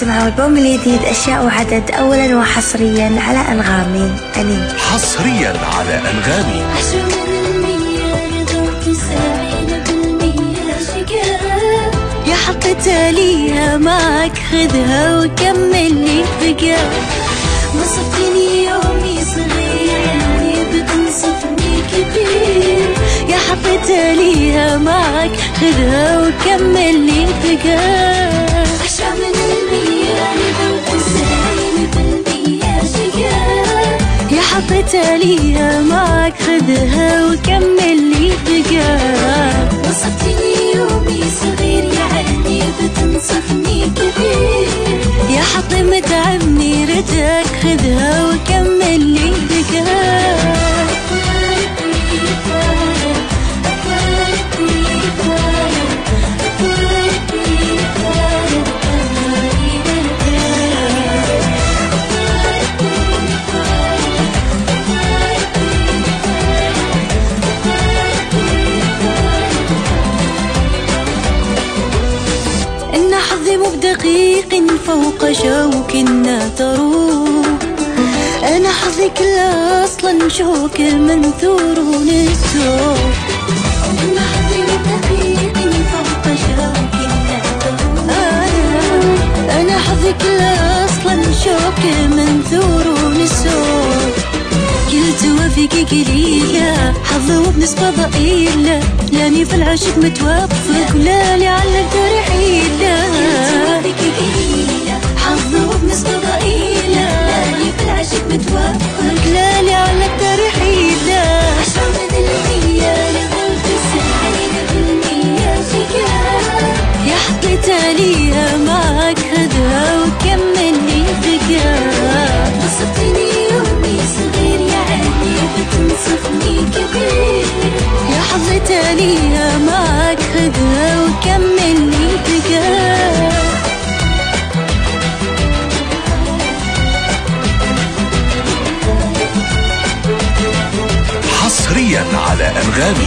تسمعوا البوم الجديد أشياء وعدد أولا وحصريا على أنغامي. أني حصريا على أنغامي. يا حطيتها ليها معك خذها وكمل لي بقى. وصفتني يومي صغير بتنصفني كبير. يا حطيتها ليها معك خذها وكمل لي بقى. أشياء من المية وتسعين بالمية شقا. يا حطيتها ليها معك خذها وكمل لي بقى. وصفتني يومي صغير يعني بتنصفني كبير. يا حطمة عمي ردك خذها وكمل لي بقى. إن حظي مو بدقيق فوق شوك تروح. أنا حظي كله أصلا شوك منثور ونسوق. إن حظي مو بدقيق فوق شوك تروح. أنا حظي كله أصلا شوك منثور ونسوق. كل توافقي قليلة حظي وبنسبة ضئيلة. لاني في العشق متوفق ولا لي على حيلة. توافقي قليلة حظي وبنسبة ضئيلة. لاني في العشق متوفق لا لي على حيلة. عشرة من المية لغلب السعيد بالمية شقا. يا حطيتها ليها معك خذها وكمل لي بقى. وصفتني يومي صغير يعني بتنصفني كبير. يا حظيتها ليها معك خذها وكمل لي بقى. حصريا على أنغامي.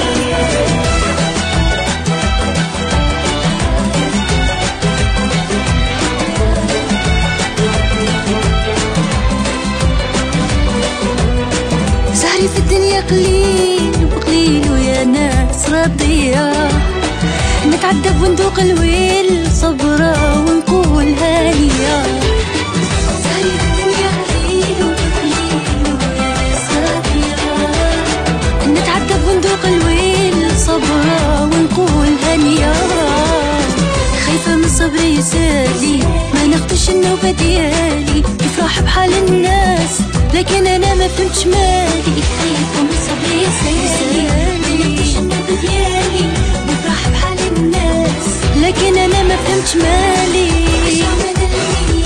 سهري في الدنيا قليل وقليل ويا ناس راضية. نتعذب وندوق الويل صبرة ونقول هانية. سهري في الدنيا قليل وقليل ويا ناس راضية. نتعذب وندوق الويل صبرة ونقول هانية. خايفة من صبري يسالي ما ناخدش النوبة ديالي. يفرح بحال الناس لكن انا ما فهمتش مالي. خايفة من صبري يسالي ما ناخدش النوبة ديالي. يفرح بحال الناس لكن انا ما فهمتش مالي.